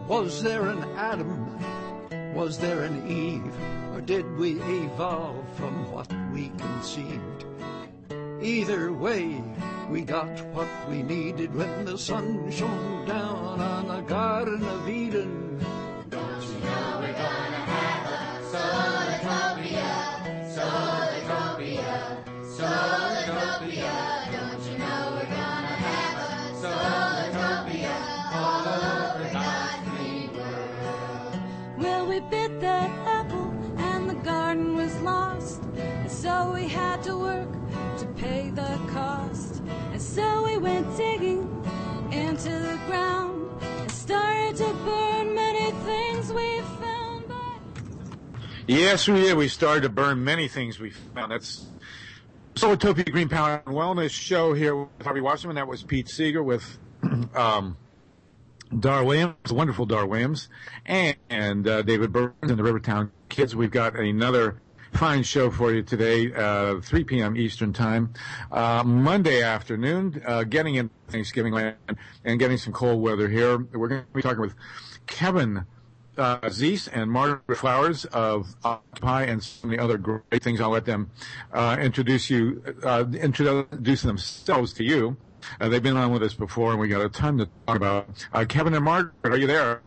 Was there an Adam? Was there an Eve? Or did we evolve from what we conceived? Either way, we got what we needed when the sun shone down on the Garden of Eden. Don't you know we're gonna have a Solartopia, Solartopia, Solartopia. Don't you know we're gonna have a Solartopia all over God's green world? Well, we bit that apple and the garden was lost, and so we had to work to pay the cost. And so we went digging into the ground and started to burn many things we found. Yes, we did. We started to burn many things we found. That's Solartopia Green Power and Wellness show here with Harvey Wasserman. That was Pete Seeger with Dar Williams, the wonderful Dar Williams, and David Burns and the Rivertown Kids. We've got another fine show for you today, 3 p.m. Eastern Time, Monday afternoon, getting in Thanksgiving land and getting some cold weather here. We're going to be talking with Kevin Zeese and Margaret Flowers of Occupy and some of the other great things. I'll let them introduce themselves to you. They've been on with us before, and we got a ton to talk about. Kevin and Margaret, are you there?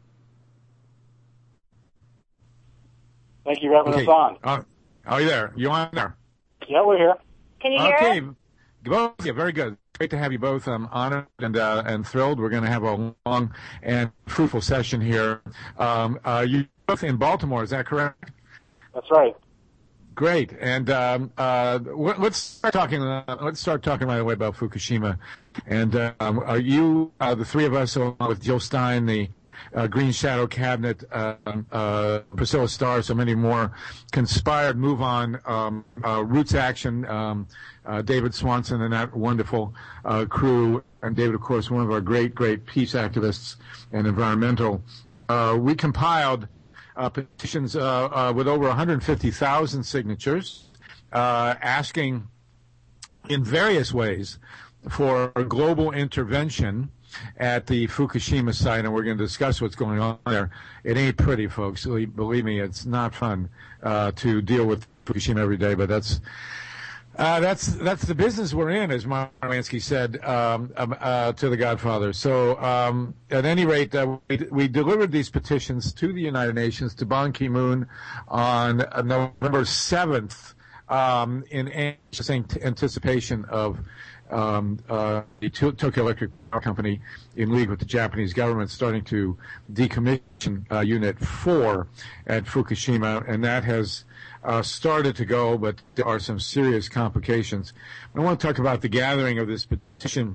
Thank you for having us on. Are you there? You on there? Yeah, we're here. Can you hear us? Okay. Yeah, very good. Great to have you both. I'm honored and thrilled. We're going to have a long and fruitful session here. You both in Baltimore, is that correct? That's right. Great. And let's start talking. Right away about Fukushima. And are you the three of us, along with Jill Stein, the Green Shadow Cabinet, Priscilla Starr, so many more, conspired Move On, Roots Action, David Swanson and that wonderful crew, and David, of course, one of our great peace activists and environmental. We compiled petitions with over 150,000 signatures, asking in various ways for a global intervention at the Fukushima site, and we're going to discuss what's going on there. It ain't pretty, folks. Believe me, it's not fun to deal with Fukushima every day, but that's the business we're in, as Mark Lansky said to the Godfather. So at any rate, we delivered these petitions to the United Nations, to Ban Ki-moon, on November 7th in anticipation of the Tokyo Electric Power Company, in league with the Japanese government, starting to decommission Unit 4 at Fukushima, and that has started to go, but there are some serious complications. I want to talk about the gathering of this petition.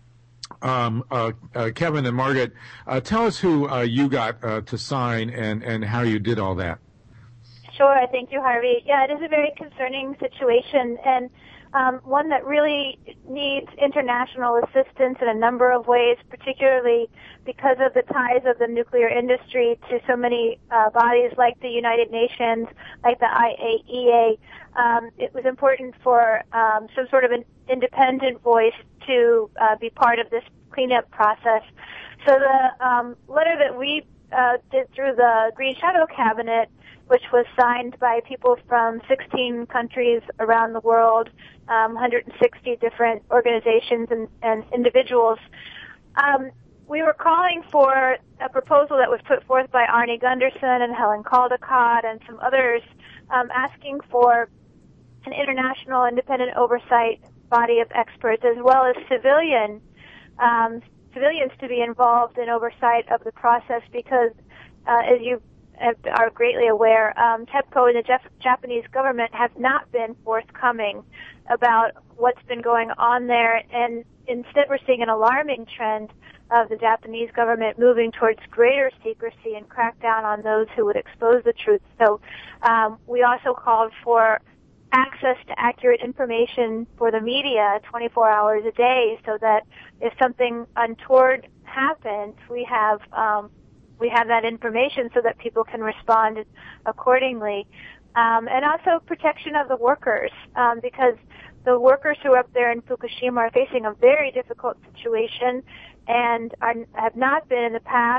Kevin and Margaret, tell us who you got to sign and how you did all that. Sure. Thank you, Harvey. Yeah, it is a very concerning situation, and one that really needs international assistance in a number of ways, particularly because of the ties of the nuclear industry to so many bodies like the United Nations, like the IAEA. It was important for some sort of an independent voice to be part of this cleanup process. So the letter that we did through the Green Shadow Cabinet, which was signed by people from 16 countries around the world, 160 different organizations and individuals. We were calling for a proposal that was put forth by Arnie Gunderson and Helen Caldecott and some others, asking for an international independent oversight body of experts, as well as civilians to be involved in oversight of the process, because as you are greatly aware, TEPCO and the Japanese government have not been forthcoming about what's been going on there, and instead we're seeing an alarming trend of the Japanese government moving towards greater secrecy and crackdown on those who would expose the truth. So we also called for access to accurate information for the media 24 hours a day, so that if something untoward happens, we have that information so that people can respond accordingly. And also protection of the workers, because the workers who are up there in Fukushima are facing a very difficult situation and have not been in the past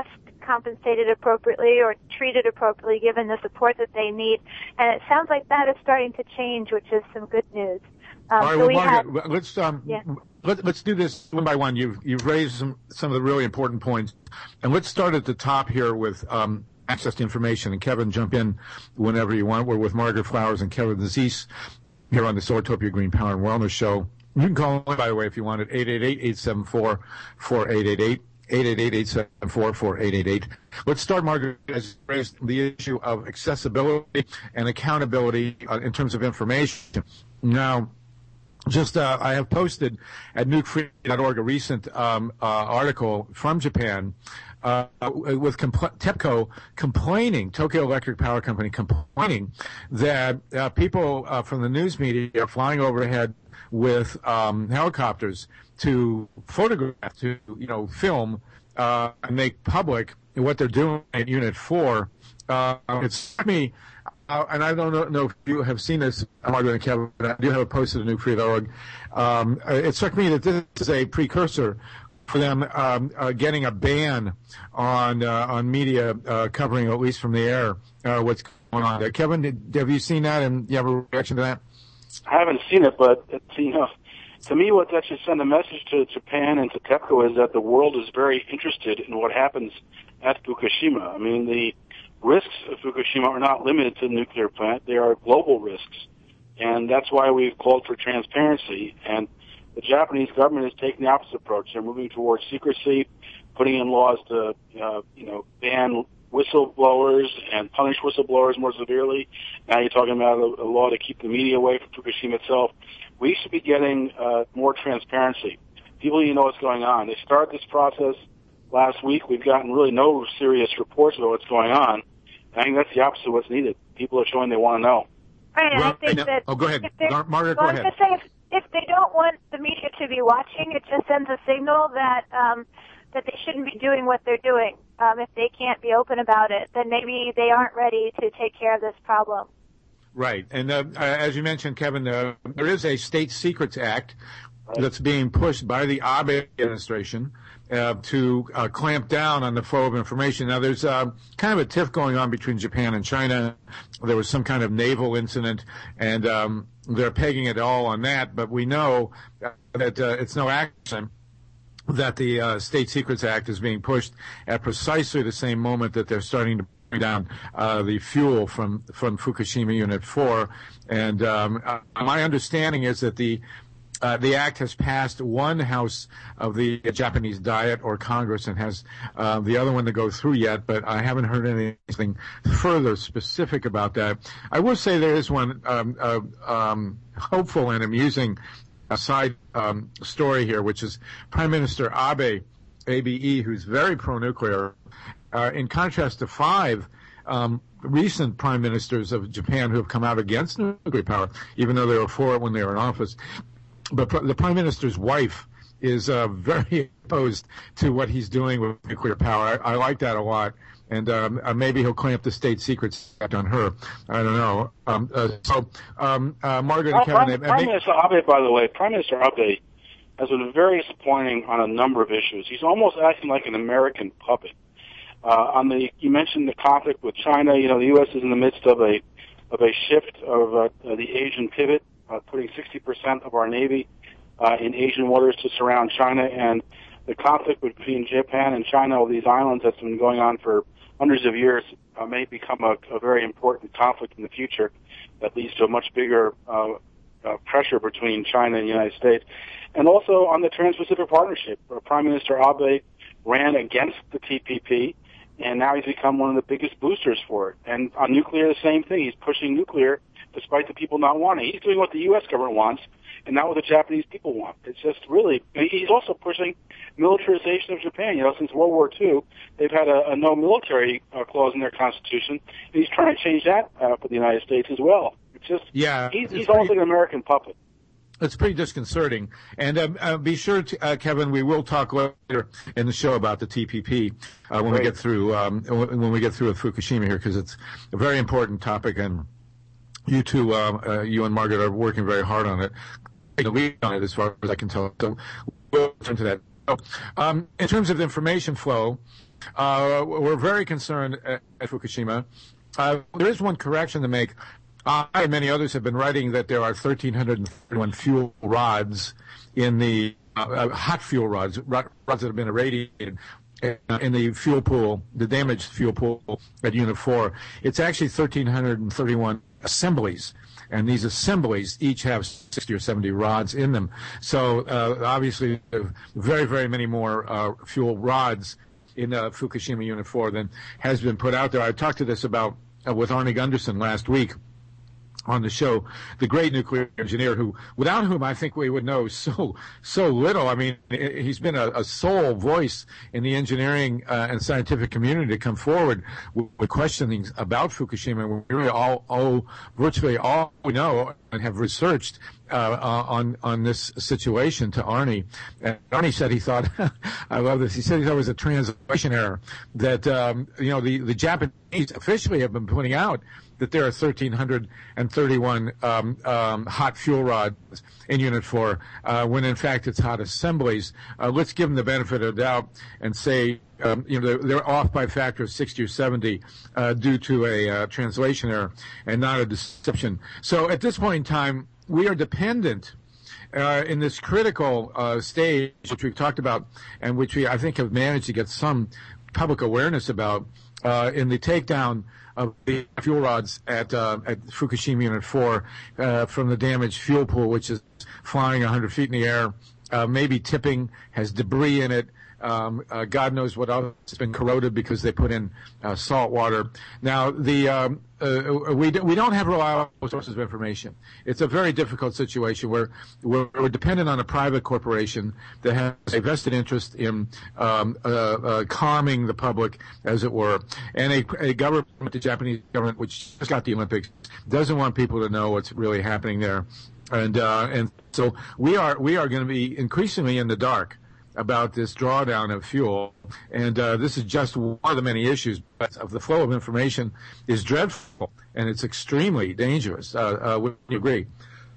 compensated appropriately or treated appropriately given the support that they need. And it sounds like that is starting to change, which is some good news. All right, well, Margaret, let's do this one by one. You've raised some of the really important points, and let's start at the top here with access to information. And Kevin, jump in whenever you want. We're with Margaret Flowers and Kevin Zeese here on the Solartopia Green Power and Wellness Show. You can call in, by the way, if you want, at 888-874-4888. 888-874-4888. Let's start, Margaret, as raised the issue of accessibility and accountability in terms of information. Now, I have posted at nukefree.org a recent article from Japan with TEPCO complaining, Tokyo Electric Power Company complaining that people from the news media are flying overhead with helicopters to photograph, to film, and make public what they're doing at Unit 4. It struck me, and I don't know if you have seen this, Margaret and Kevin, but I do have it posted at nukefree.org. It struck me that this is a precursor for them getting a ban on media covering, at least from the air, what's going on there. Kevin, have you seen that, and you have a reaction to that? I haven't seen it, but to me, what that should send a message to Japan and to TEPCO is that the world is very interested in what happens at Fukushima. I mean, the risks of Fukushima are not limited to the nuclear plant. They are global risks, and that's why we've called for transparency. And the Japanese government is taking the opposite approach. They're moving towards secrecy, putting in laws to, ban whistleblowers and punish whistleblowers more severely. Now you're talking about a law to keep the media away from Fukushima itself. We should be getting more transparency. People need to know what's going on. They started this process last week. We've gotten really no serious reports about what's going on. I think that's the opposite of what's needed. People are showing they want to know. Right, and I think that... Oh, go ahead. Margaret, go ahead. I was going to say, if they don't want the media to be watching, it just sends a signal that that they shouldn't be doing what they're doing. If they can't be open about it, then maybe they aren't ready to take care of this problem. Right. And as you mentioned, Kevin, there is a State Secrets Act that's being pushed by the Abe administration to clamp down on the flow of information. Now, there's kind of a tiff going on between Japan and China. There was some kind of naval incident, and they're pegging it all on that. But we know that it's no accident that the State Secrets Act is being pushed at precisely the same moment that they're starting to bring down the fuel from Fukushima Unit 4. And my understanding is that the act has passed one house of the Japanese Diet or Congress and has the other one to go through yet, but I haven't heard anything further specific about that. I will say there is one hopeful and amusing side story here, which is Prime Minister Abe, ABE, who's very pro-nuclear, in contrast to 5 recent prime ministers of Japan who have come out against nuclear power, even though they were for it when they were in office. But the prime minister's wife is very opposed to what he's doing with nuclear power. I like that a lot. And maybe he'll clamp the State Secrets Act on her. I don't know. Margaret and Kevin... Prime Minister Abe, by the way, Prime Minister Abe has been very disappointing on a number of issues. He's almost acting like an American puppet. You mentioned the conflict with China. The U.S. is in the midst of a shift of the Asian pivot, putting 60% of our Navy in Asian waters to surround China. And the conflict between Japan and China over these islands that's been going on for hundreds of years may become a very important conflict in the future that leads to a much bigger pressure between China and the United States. And also on the Trans-Pacific Partnership, Prime Minister Abe ran against the TPP, and now he's become one of the biggest boosters for it. And on nuclear, the same thing. He's pushing nuclear despite the people not wanting it. He's doing what the U.S. government wants and not what the Japanese people want. It's just really, he's also pushing militarization of Japan. Since World War II, they've had a no military clause in their constitution, and he's trying to change that for the United States as well. It's just, he's almost like an American puppet. It's pretty disconcerting. And be sure, to, Kevin, we will talk later in the show about the TPP when we get through with Fukushima here, because it's a very important topic, and you two, you and Margaret, are working very hard on it. The lead on it, as far as I can tell. So we'll turn to that. So, in terms of information flow, we're very concerned at Fukushima. There is one correction to make. I and many others have been writing that there are 1,331 fuel rods in the hot fuel rods that have been irradiated in the fuel pool, the damaged fuel pool at Unit 4. It's actually 1,331 assemblies, and these assemblies each have 60 or 70 rods in them. So obviously, very, very many more fuel rods in Fukushima Unit 4 than has been put out there. I talked to this about with Arne Gundersen last week on the show, the great nuclear engineer without whom I think we would know so little. I mean, he's been a sole voice in the engineering and scientific community to come forward with questionings about Fukushima. We really virtually all we know and have researched on this situation to Arne. And Arne said he thought, I love this, he said he thought it was a translation error, that, the Japanese officially have been pointing out that there are 1,331 hot fuel rods in Unit 4, when in fact it's hot assemblies. Let's give them the benefit of the doubt and say, they're off by a factor of 60 or 70 due to a translation error and not a deception. So at this point in time, we are dependent in this critical stage, which we've talked about and which I think have managed to get some public awareness about, in the takedown of the fuel rods at Fukushima Unit 4 from the damaged fuel pool, which is flying 100 feet in the air, maybe tipping, has debris in it. God knows what else has been corroded because they put in salt water. Now, we don't have reliable sources of information. It's a very difficult situation where we're dependent on a private corporation that has a vested interest in calming the public, as it were, and a government, the Japanese government, which just got the Olympics, doesn't want people to know what's really happening there, and so we are going to be increasingly in the dark about this drawdown of fuel, and this is just one of the many issues. But the flow of information is dreadful, and it's extremely dangerous. Would you agree?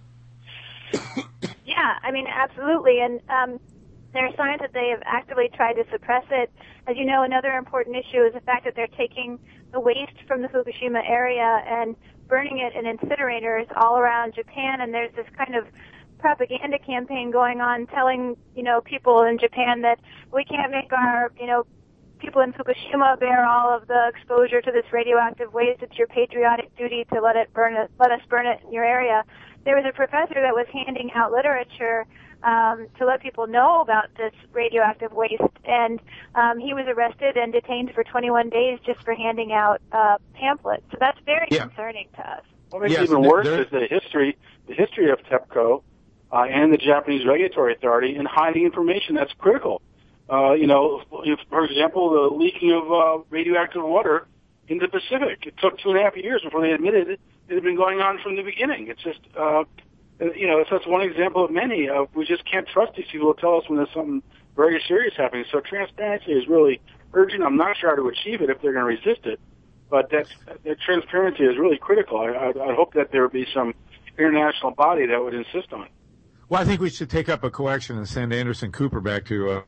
Yeah, I mean, absolutely. And there are signs that they have actively tried to suppress it. As you know, another important issue is the fact that they're taking the waste from the Fukushima area and burning it in incinerators all around Japan, and there's this kind of propaganda campaign going on telling, people in Japan that we can't make our, people in Fukushima bear all of the exposure to this radioactive waste. It's your patriotic duty to let us burn it in your area. There was a professor that was handing out literature to let people know about this radioactive waste, and he was arrested and detained for 21 days just for handing out pamphlets. So that's very concerning to us. What makes it even worse is the history of TEPCO and the Japanese Regulatory Authority in hiding information that's critical. For example, the leaking of radioactive water in the Pacific. It took 2.5 years before they admitted it had been going on from the beginning. It's just, it's just one example of many. We just can't trust these people to tell us when there's something very serious happening. So transparency is really urgent. I'm not sure how to achieve it if they're going to resist it, but that transparency is really critical. I hope that there would be some international body that would insist on it. Well, I think we should take up a collection and send Anderson Cooper back to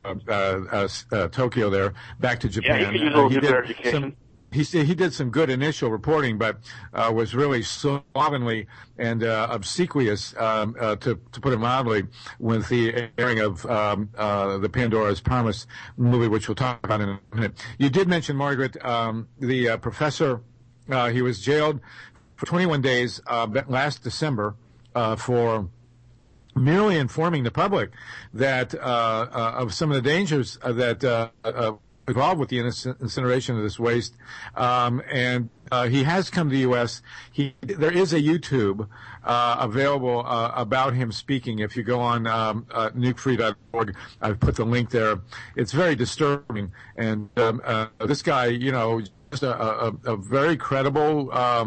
Tokyo there, back to Japan. Yeah, he could use a little bit education. He did some good initial reporting, but was really slovenly and obsequious, to put it mildly, with the airing of the Pandora's Promise movie, which we'll talk about in a minute. You did mention, Margaret, the professor. He was jailed for 21 days last December for merely informing the public that of some of the dangers that involved with the incineration of this waste, and he has come to the U.S. There is a YouTube available about him speaking. If you go on nukefree.org, I've put the link there. It's very disturbing, and this guy, just a very credible,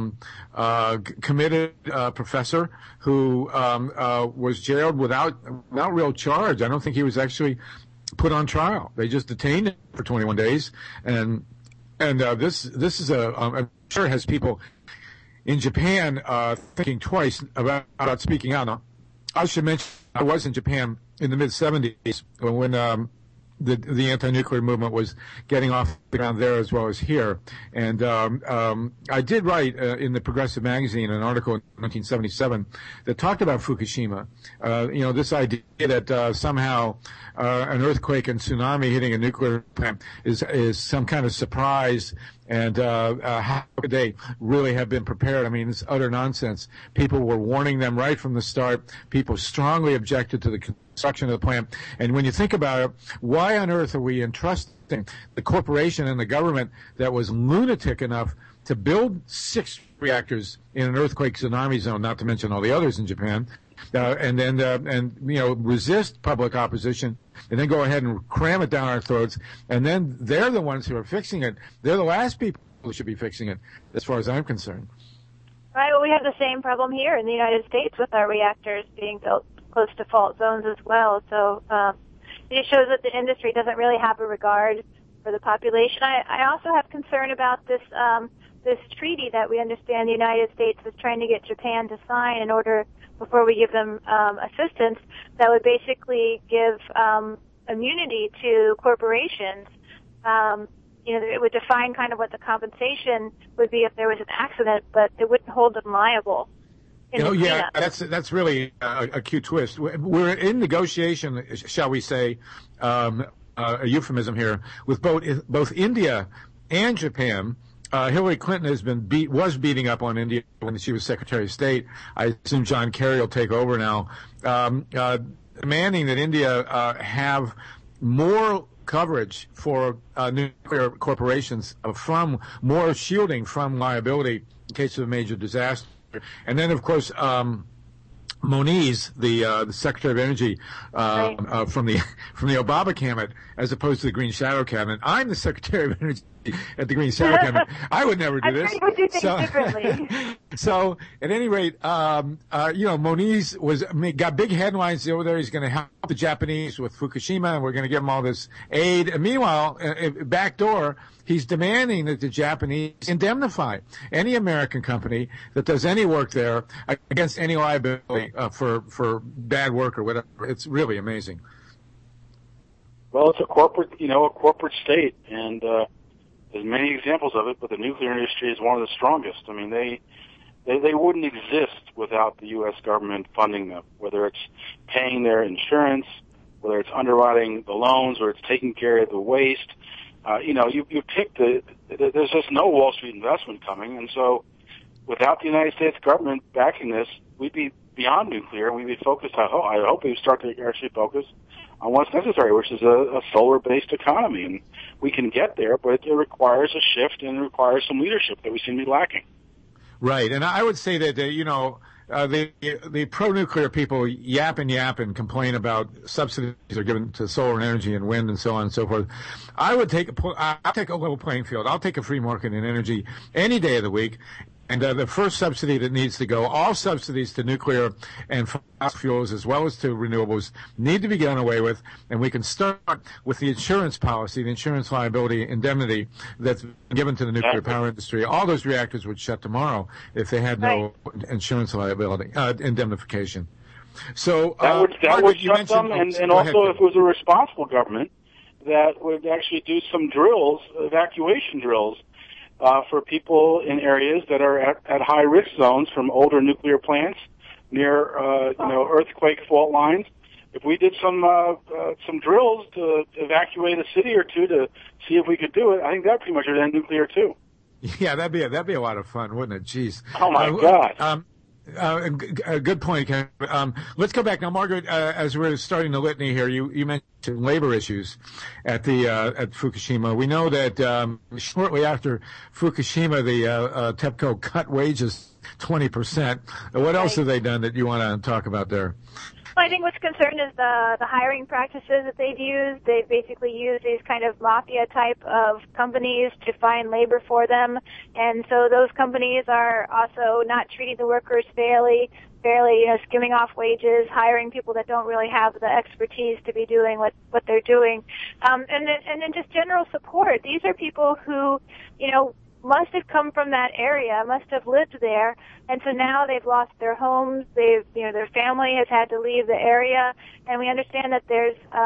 committed professor who was jailed without real charge. I don't think he was actually put on trial. They just detained him for 21 days, and this is I'm sure has people in Japan thinking twice about speaking out. Now, I should mention I was in Japan in the mid-'70s when the anti-nuclear movement was getting off the ground there as well as here. And I did write in the Progressive magazine an article in 1977 that talked about Fukushima. This idea that somehow an earthquake and tsunami hitting a nuclear plant is some kind of surprise. And how could they really have been prepared? I mean, it's utter nonsense. People were warning them right from the start. People strongly objected to the construction of the plant. And when you think about it, why on earth are we entrusting the corporation and the government that was lunatic enough to build 6 reactors in an earthquake tsunami zone, not to mention all the others in Japan, and resist public opposition, and then go ahead and cram it down our throats, and then they're the ones who are fixing it. They're the last people who should be fixing it, as far as I'm concerned. Right. Well, we have the same problem here in the United States with our reactors being built close to fault zones as well. So it shows that the industry doesn't really have a regard for the population. I also have concern about this this treaty that we understand the United States is trying to get Japan to sign in order, before we give them assistance, that would basically give immunity to corporations. It would define kind of what the compensation would be if there was an accident, but it wouldn't hold them liable. That's really a cute twist. We're in negotiation, shall we say, a euphemism here, with both India and Japan. Hillary Clinton was beating up on India when she was Secretary of State. I assume John Kerry will take over now, demanding that India have more coverage for nuclear corporations, from more shielding from liability in case of a major disaster. And then, of course, Moniz, the Secretary of Energy from the Obama cabinet, as opposed to the Green Shadow cabinet. I'm the Secretary of Energy at the Green Shadow cabinet. I would never do this. I would do things differently. So, at any rate, Moniz got big headlines over there. He's going to help the Japanese with Fukushima, and we're going to give him all this aid. And meanwhile, backdoor, he's demanding that the Japanese indemnify any American company that does any work there against any liability for bad work or whatever. It's really amazing. Well, it's a corporate state, and there's many examples of it, but the nuclear industry is one of the strongest. I mean, they wouldn't exist without the U.S. government funding them, whether it's paying their insurance, whether it's underwriting the loans, or it's taking care of the waste. You pick there's just no Wall Street investment coming, and so without the United States government backing this, we'd be beyond nuclear, and we'd be focused. I hope we start to actually focus on what's necessary, which is a solar-based economy, and we can get there, but it requires a shift and it requires some leadership that we seem to be lacking. Right, and I would say that the pro-nuclear people yap and complain about subsidies are given to solar energy and wind and so on and so forth. I'll take a level playing field. I'll take a free market in energy any day of the week. And the first subsidy that needs to go, all subsidies to nuclear and fossil fuels as well as to renewables need to be done away with. And we can start with the insurance policy, the insurance liability indemnity that's given to the nuclear power industry. All those reactors would shut tomorrow if they had no insurance liability, indemnification. So that would shut them, and also if it was a responsible government that would actually do some drills, evacuation drills, for people in areas that are at high risk zones from older nuclear plants near earthquake fault lines. If we did some drills to evacuate a city or two to see if we could do it, I think that pretty much would end nuclear too. Yeah, that'd be a lot of fun, wouldn't it? Jeez. Oh my God. A good point, Ken. Let's go back now, Margaret. As we're starting the litany here, you mentioned labor issues at Fukushima. We know that shortly after Fukushima, the TEPCO cut wages 20%. What else have they done that you want to talk about there? Well, I think what's concerned is the hiring practices that they've used. They've basically used these kind of mafia type of companies to find labor for them. And so those companies are also not treating the workers fairly, skimming off wages, hiring people that don't really have the expertise to be doing what they're doing. And then just general support. These are people who, must have come from that area, must have lived there, and so now they've lost their homes. Their family has had to leave the area, and we understand that there's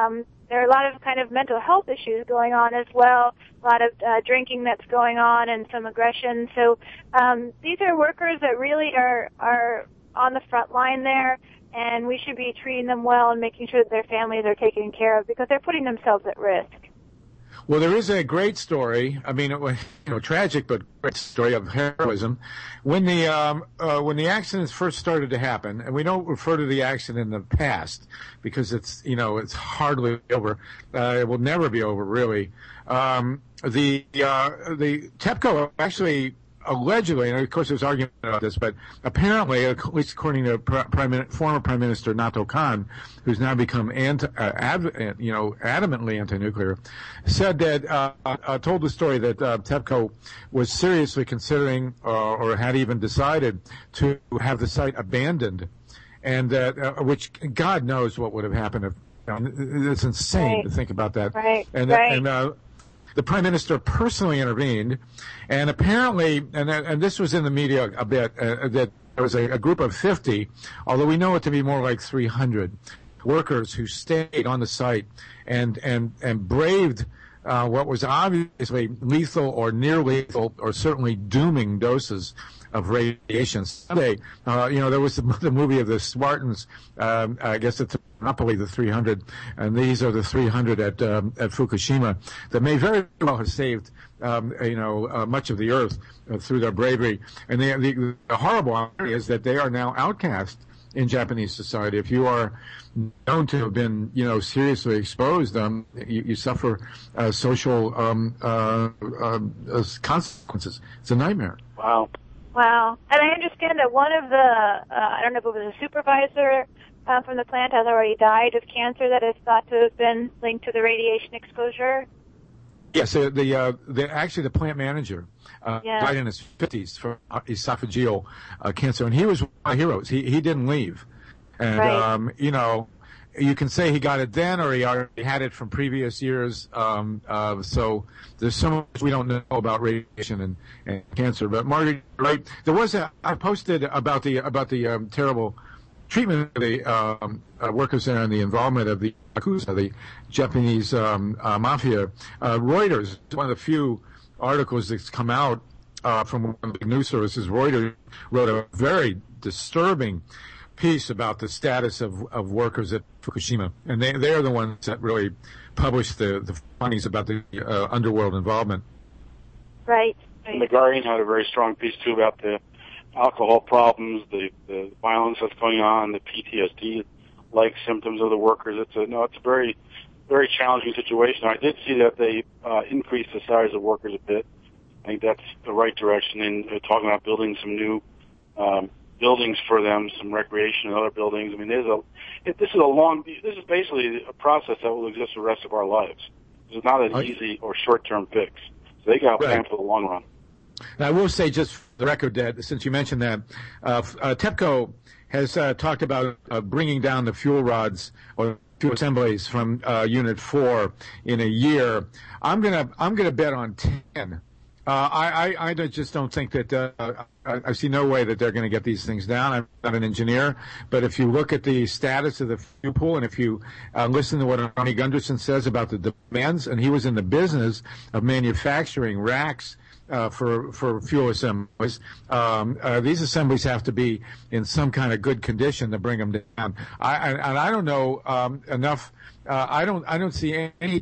there are a lot of kind of mental health issues going on as well, a lot of drinking that's going on and some aggression. So these are workers that really are on the front line there, and we should be treating them well and making sure that their families are taken care of because they're putting themselves at risk. Well, there is a great story. I mean, it was, tragic, but great story of heroism. When the accidents first started to happen, and we don't refer to the accident in the past because it's hardly over. It will never be over, really. The TEPCO actually allegedly, and of course there's argument about this, but apparently, at least according to former Prime Minister Nato Khan, who's now become adamantly anti-nuclear, said that told the story that TEPCO was seriously considering or had even decided to have the site abandoned, and that which God knows what would have happened if. It's insane to think about that. Right. And the Prime Minister personally intervened, and apparently, and this was in the media a bit, that there was a group of 50, although we know it to be more like 300 workers who stayed on the site and braved what was obviously lethal or near lethal or certainly dooming doses of radiation. Someday, there was the movie of the Spartans. I guess it's Monopoly, the 300, and these are the 300 at Fukushima that may very well have saved, much of the Earth through their bravery. And the horrible irony is that they are now outcast in Japanese society. If you are known to have been, seriously exposed, you suffer social consequences. It's a nightmare. Wow. Wow. And I understand that one of the, I don't know if it was a supervisor from the plant, has already died of cancer that is thought to have been linked to the radiation exposure. Yes, actually the plant manager died in his 50s from esophageal cancer, and he was one of my heroes. He didn't leave. And, right. You can say he got it then or he already had it from previous years. So there's so much we don't know about radiation and cancer. But Margaret, right, I posted about the terrible treatment of the workers there and the involvement of the Yakuza, the Japanese mafia. Reuters, one of the few articles that's come out from one of the news services, Reuters wrote a very disturbing piece about the status of workers at Fukushima, and they are the ones that really published the findings about the underworld involvement. Right. And the Guardian had a very strong piece too about the alcohol problems, the violence that's going on, the PTSD-like symptoms of the workers. It's a very, very challenging situation. I did see that they increased the size of workers a bit. I think that's the right direction in talking about building some new buildings for them, some recreation and other buildings. I mean, this is basically a process that will exist for the rest of our lives. It's not an easy or short-term fix. So they got to plan for the long run. Now, I will say, just for the record, that since you mentioned that, TEPCO has talked about bringing down the fuel rods or fuel assemblies from Unit 4 in a year. I'm gonna bet on 10. I just don't think that I see no way that they're going to get these things down. I'm not an engineer, but if you look at the status of the fuel pool and if you listen to what Ronnie Gunderson says about the demands, and he was in the business of manufacturing racks for fuel assemblies, these assemblies have to be in some kind of good condition to bring them down. I don't know enough. I don't see any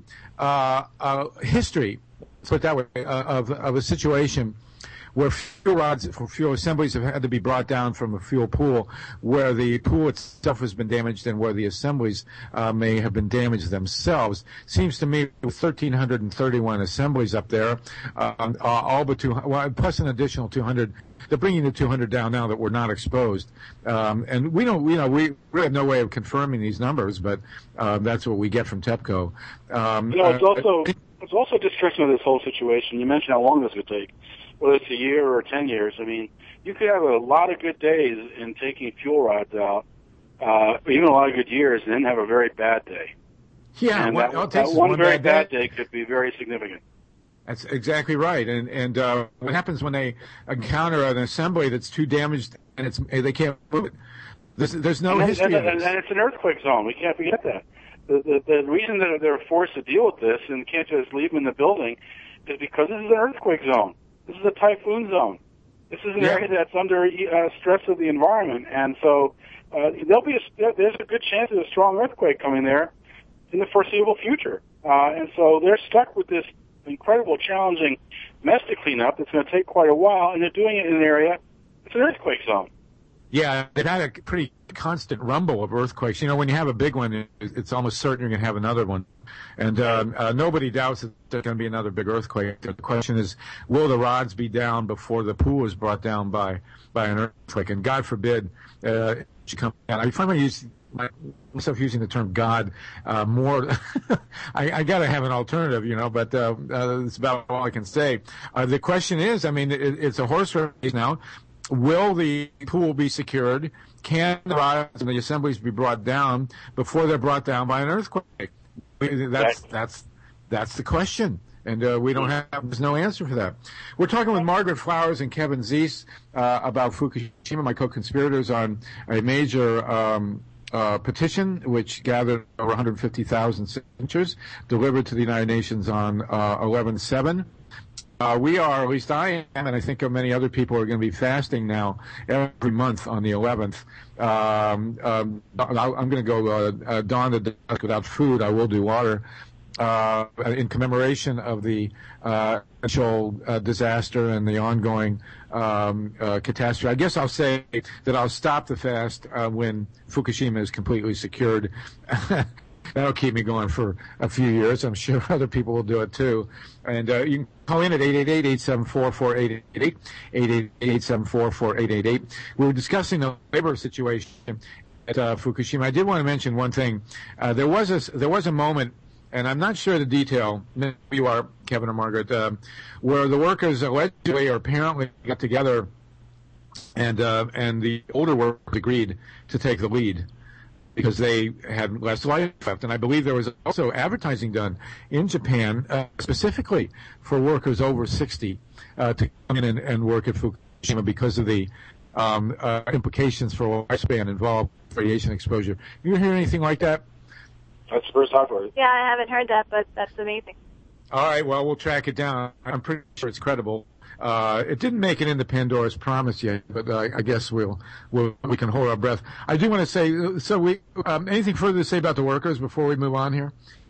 history, put it that way, of a situation where fuel rods for fuel assemblies have had to be brought down from a fuel pool, where the pool itself has been damaged and where the assemblies may have been damaged themselves. Seems to me with 1,331 assemblies up there, all but plus an additional 200. They're bringing the 200 down now that we're not exposed, and we have no way of confirming these numbers, but that's what we get from TEPCO. It's also distressing of this whole situation. You mentioned how long this would take, whether it's a year or 10 years. I mean, you could have a lot of good days in taking fuel rods out, even a lot of good years, and then have a very bad day. Yeah, and that one very bad day could be very significant. That's exactly right. And what happens when they encounter an assembly that's too damaged and they can't move it? There's no history of this. And it's an earthquake zone. We can't forget that. the reason that they're forced to deal with this and can't just leave them in the building is because this is an earthquake zone. This is a typhoon zone. This is an area that's under stress of the environment, and so there's a good chance of a strong earthquake coming there in the foreseeable future. And so they're stuck with this incredible, challenging mess to clean up. It's going to take quite a while, and they're doing it in an area. It's an earthquake zone. Yeah, they've had a pretty constant rumble of earthquakes. You know, when you have a big one, it's almost certain you're going to have another one. And nobody doubts that there's going to be another big earthquake. The question is, will the rods be down before the pool is brought down by an earthquake? And God forbid it should come down. I find myself using the term God more. I got to have an alternative, you know, but it's about all I can say. The question is, I mean, it's a horse race now. Will the pool be secured? Can the rods and the assemblies be brought down before they're brought down by an earthquake? That's the question, and there's no answer for that. We're talking with Margaret Flowers and Kevin Zeese about Fukushima, my co-conspirators, on a major petition which gathered over 150,000 signatures, delivered to the United Nations on 11/7. We are, at least I am, and I think many other people are going to be fasting now every month on the 11th. I'm going to go dawn to dusk without food. I will do water in commemoration of the actual disaster and the ongoing catastrophe. I guess I'll say that I'll stop the fast when Fukushima is completely secured. That'll keep me going for a few years. I'm sure other people will do it too. And you can call in at 888-874-4888, 888-874-4888. We were discussing the labor situation at Fukushima. I did want to mention one thing. There was a moment, and I'm not sure the detail, maybe you are, Kevin or Margaret, where the workers allegedly or apparently got together and the older workers agreed to take the lead, because they had less life left. And I believe there was also advertising done in Japan specifically for workers over 60 to come in and work at Fukushima because of the implications for lifespan involved radiation exposure. You hear anything like that? That's the first I've heard. Yeah, I haven't heard that, but that's amazing. All right, well, we'll track it down. I'm pretty sure it's credible. It didn't make it into Pandora's Promise yet, but I guess we can hold our breath. I do want to say, anything further to say about the workers before we move on here?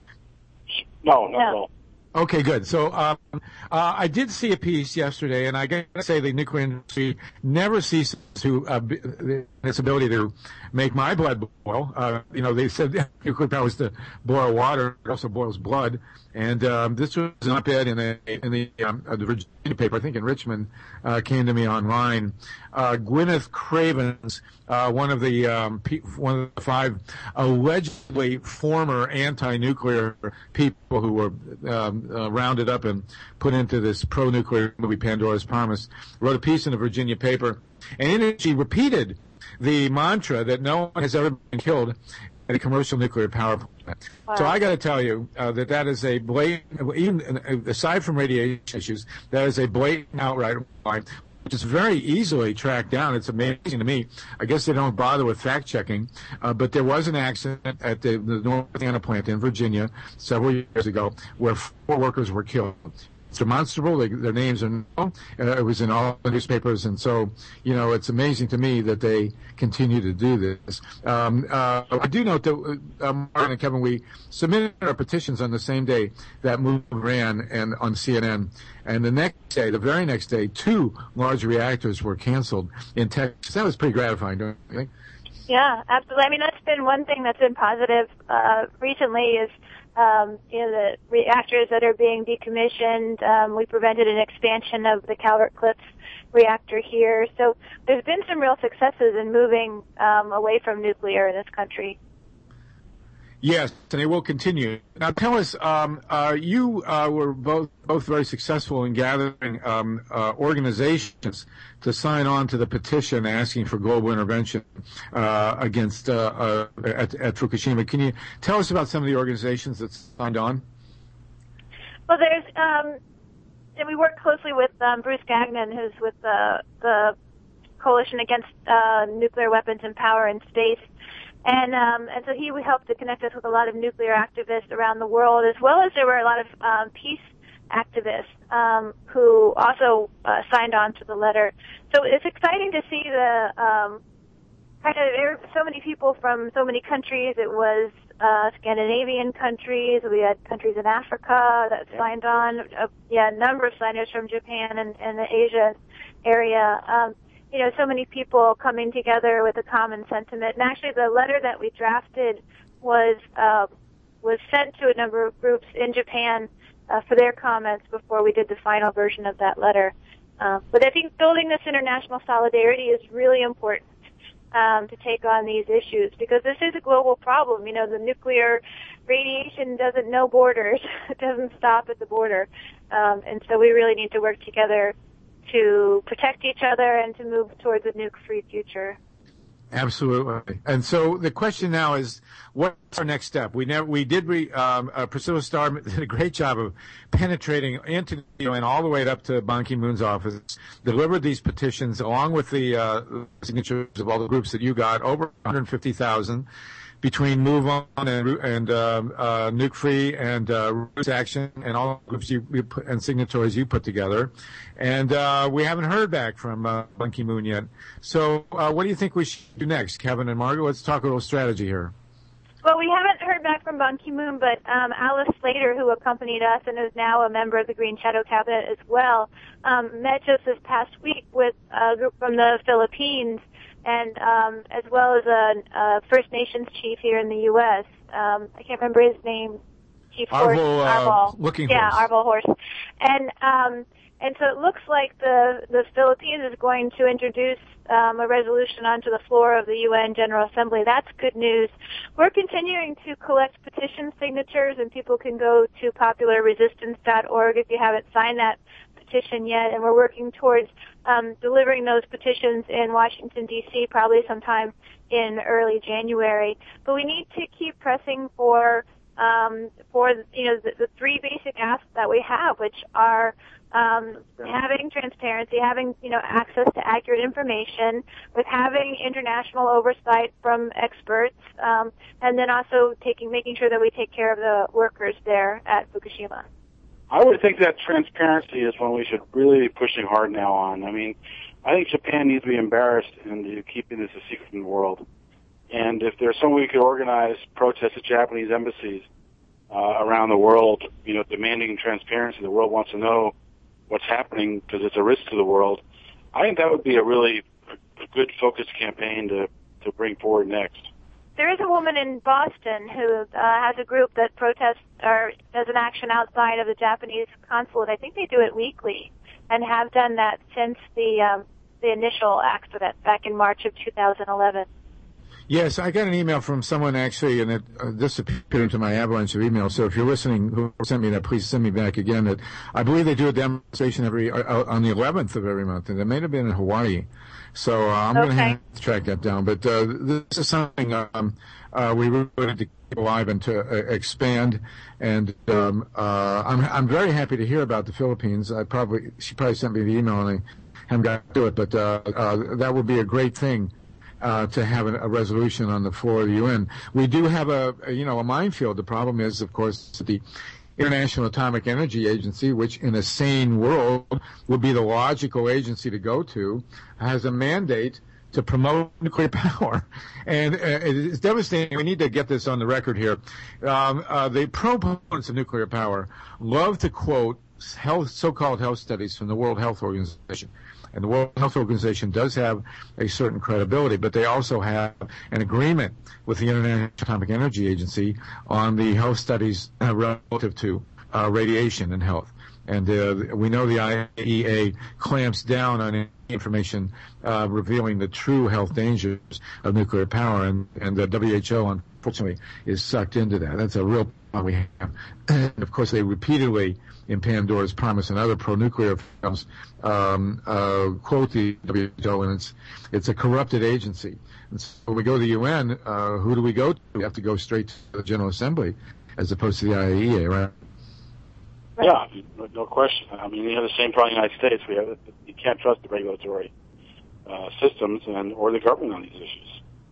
No. Okay, good. So I did see a piece yesterday, and I got to say the nuclear industry never ceases to its ability to make my blood boil. They said nuclear power is to boil water; it also boils blood. And this was an op-ed in the Virginia paper, I think in Richmond, came to me online. Gwyneth Cravens, one of the 5 allegedly former anti-nuclear people who were rounded up and put into this pro-nuclear movie Pandora's Promise, wrote a piece in a Virginia paper, and in it she repeated the mantra that no one has ever been killed at a commercial nuclear power plant. Wow. So I got to tell you that is a blatant, even aside from radiation issues, that is a blatant outright lie, which is very easily tracked down. It's amazing to me. I guess they don't bother with fact-checking, but there was an accident at the North Anna plant in Virginia several years ago where 4 workers were killed. It's demonstrable. Their names are known. It was in all the newspapers, and so, it's amazing to me that they continue to do this. I do note that, Martin and Kevin, we submitted our petitions on the same day that move ran and on CNN, and the very next day, 2 large reactors were canceled in Texas. That was pretty gratifying, don't you think? Yeah, absolutely. I mean, that's been one thing that's been positive recently is the reactors that are being decommissioned. We prevented an expansion of the Calvert Cliffs reactor here. So there's been some real successes in moving away from nuclear in this country. Yes, and it will continue. Now, tell us, you were both very successful in gathering organizations to sign on to the petition asking for global intervention against at Fukushima. Can you tell us about some of the organizations that signed on? Well, there's and we work closely with Bruce Gagnon, who's with the Coalition Against Nuclear Weapons and Power in Space. And so he helped to connect us with a lot of nuclear activists around the world, as well as there were a lot of peace activists who also signed on to the letter. So it's exciting to see the there were so many people from so many countries. It was Scandinavian countries. We had countries in Africa that signed on. A number of signers from Japan and the Asia area. So many people coming together with a common sentiment. And actually, the letter that we drafted was sent to a number of groups in Japan for their comments before we did the final version of that letter. But I think building this international solidarity is really important to take on these issues, because this is a global problem. The nuclear radiation doesn't know borders. It doesn't stop at the border. And so we really need to work together to protect each other and to move towards a nuke-free future. Absolutely. And so the question now is, what's our next step? Priscilla Starr did a great job of penetrating into the UN all the way up to Ban Ki-moon's office, delivered these petitions along with the signatures of all the groups that you got, over 150,000, between Move On and Nuke Free and Roots Action and all the groups you put, and signatories you put together. And we haven't heard back from Ban Ki-moon yet. So what do you think we should do next, Kevin and Margaret? Let's talk a little strategy here. Well, we haven't heard back from Ban Ki-moon, but Alice Slater, who accompanied us and is now a member of the Green Shadow Cabinet as well, met just this past week with a group from the Philippines, and as well as a First Nations chief here in the U.S. I can't remember his name. Chief Arvol, Looking Horse. Yeah, Arvol Horse. And so it looks like the Philippines is going to introduce a resolution onto the floor of the UN General Assembly. That's good news. We're continuing to collect petition signatures, and people can go to popularresistance.org if you haven't signed that petition yet, and we're working towards delivering those petitions in Washington, D.C., probably sometime in early January. But we need to keep pressing for the three basic asks that we have, which are having transparency, having access to accurate information, with having international oversight from experts, and then also making sure that we take care of the workers there at Fukushima. I would think that transparency is one we should really be pushing hard now on. I mean, I think Japan needs to be embarrassed into keeping this a secret in the world. And if there's some way we could organize protests at Japanese embassies around the world, demanding transparency, the world wants to know what's happening because it's a risk to the world, I think that would be a really good focused campaign to bring forward next. There is a woman in Boston who has a group that protests or does an action outside of the Japanese consulate. I think they do it weekly and have done that since the initial accident back in March of 2011. Yes, I got an email from someone actually, and it disappeared into my avalanche of emails. So if you're listening, who sent me that, please send me back again. That I believe they do a demonstration on the 11th of every month, and it may have been in Hawaii. So I'm going to have to track that down. But this is something we really need to keep alive and to expand. And I'm very happy to hear about the Philippines. She probably sent me the email, and I haven't got to it. But that would be a great thing. To have a resolution on the floor of the UN. We do have a minefield. The problem is, of course, the International Atomic Energy Agency, which in a sane world would be the logical agency to go to, has a mandate to promote nuclear power. And it's devastating. We need to get this on the record here. The proponents of nuclear power love to quote so-called health studies from the World Health Organization. And the World Health Organization does have a certain credibility, but they also have an agreement with the International Atomic Energy Agency on the health studies relative to radiation and health. And we know the IAEA clamps down on information revealing the true health dangers of nuclear power, and the WHO, unfortunately, is sucked into that. That's a real problem we have. And of course, they repeatedly, in Pandora's Promise and other pro-nuclear films, quote the WHO, and it's a corrupted agency. And so when we go to the UN, who do we go to? We have to go straight to the General Assembly as opposed to the IAEA, right? Yeah, no question. I mean, we have the same problem in the United States. You can't trust the regulatory systems or the government on these issues.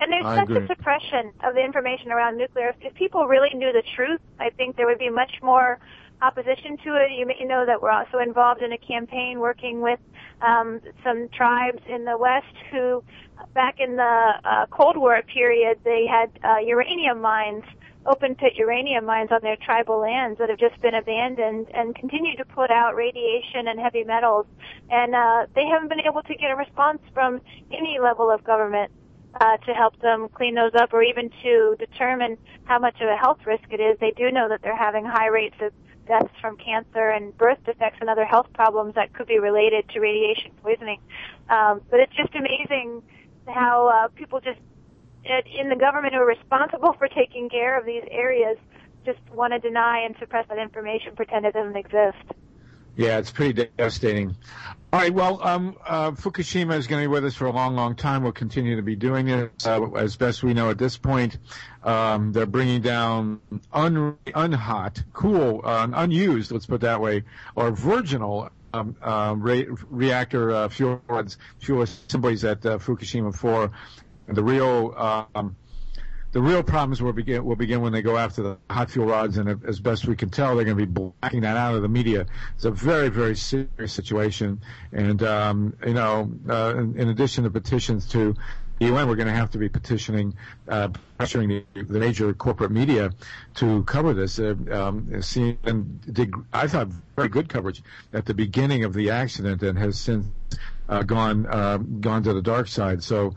And there's I such agree. a suppression of the information around nuclear. If people really knew the truth, I think there would be much more opposition to it. You may know that we're also involved in a campaign working with some tribes in the West who, back in the Cold War period, they had uranium mines, open-pit uranium mines on their tribal lands that have just been abandoned and continue to put out radiation and heavy metals. And they haven't been able to get a response from any level of government to help them clean those up or even to determine how much of a health risk it is. They do know that they're having high rates of deaths from cancer and birth defects and other health problems that could be related to radiation poisoning. But it's just amazing how people just in the government who are responsible for taking care of these areas just want to deny and suppress that information, pretend it doesn't exist. Yeah, it's pretty devastating. All right, well, Fukushima is going to be with us for a long, long time. We'll continue to be doing this as best we know at this point. They're bringing down unhot, cool, unused, let's put it that way, or virginal reactor fuel assemblies at Fukushima 4. And the real problems will begin when they go after the hot fuel rods, and as best we can tell, they're going to be blacking that out of the media. It's a very, very serious situation, and in addition to petitions to the UN, we're going to have to be pressuring the major corporate media to cover this. CNN did, I thought, very good coverage at the beginning of the accident, and has since gone to the dark side. So,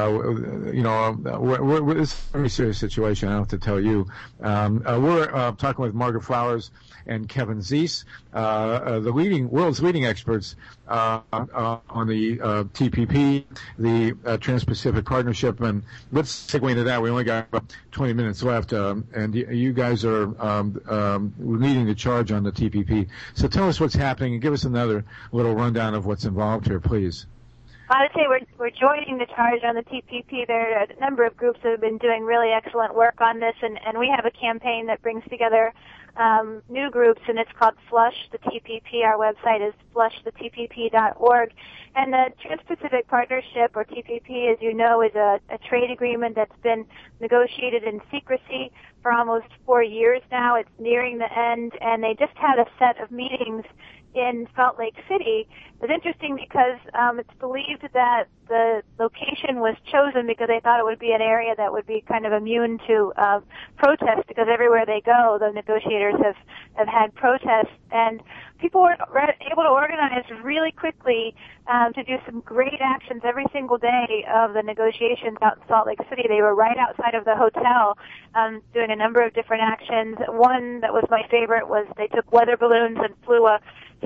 it's a very serious situation. I don't have to tell you. We're talking with Margaret Flowers and Kevin Zeese, the world's leading experts on the TPP, the Trans-Pacific Partnership. And let's segue into that. We only got about 20 minutes left, and you guys are leading the charge on the TPP. So tell us what's happening and give us another little rundown of what's involved here, please. I would say we're joining the charge on the TPP. There are a number of groups that have been doing really excellent work on this, and we have a campaign that brings together new groups, and it's called Flush the TPP. Our website is flushthetpp.org. And the Trans-Pacific Partnership, or TPP, as you know, is a trade agreement that's been negotiated in secrecy for almost 4 years now. It's nearing the end, and they just had a set of meetings in Salt Lake City. It's interesting because it's believed that the location was chosen because they thought it would be an area that would be kind of immune to protests, because everywhere they go, the negotiators have had protests, and people were able to organize really quickly to do some great actions every single day of the negotiations out in Salt Lake City. They were right outside of the hotel doing a number of different actions. One that was my favorite was they took weather balloons and flew a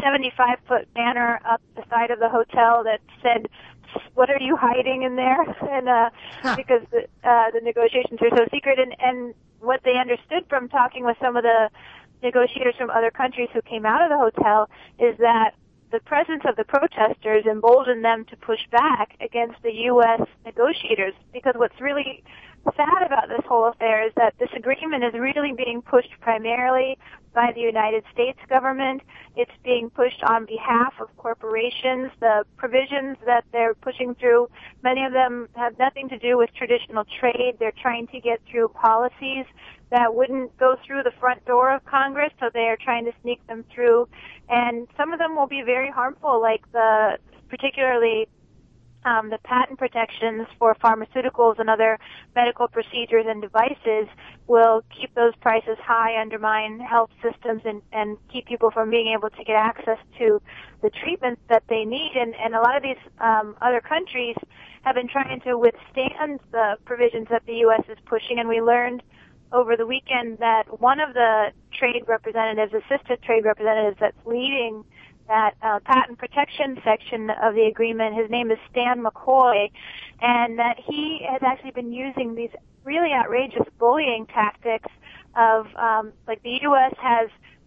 75-foot banner up the side of the hotel that said, "What are you hiding in there?" And because the negotiations are so secret, and what they understood from talking with some of the negotiators from other countries who came out of the hotel is that the presence of the protesters emboldened them to push back against the U.S. negotiators, because what's really sad about this whole affair is that this agreement is really being pushed primarily by the United States government. It's being pushed on behalf of corporations. The provisions that they're pushing through, many of them have nothing to do with traditional trade. They're trying to get through policies that wouldn't go through the front door of Congress, so they are trying to sneak them through. And some of them will be very harmful, like particularly the patent protections for pharmaceuticals and other medical procedures and devices will keep those prices high, undermine health systems, and keep people from being able to get access to the treatments that they need. And a lot of these other countries have been trying to withstand the provisions that the U.S. is pushing, and we learned over the weekend that one of the trade representatives, assistant trade representatives that's leading that patent protection section of the agreement, his name is Stan McCoy, and that he has actually been using these really outrageous bullying tactics of, like the U.S. has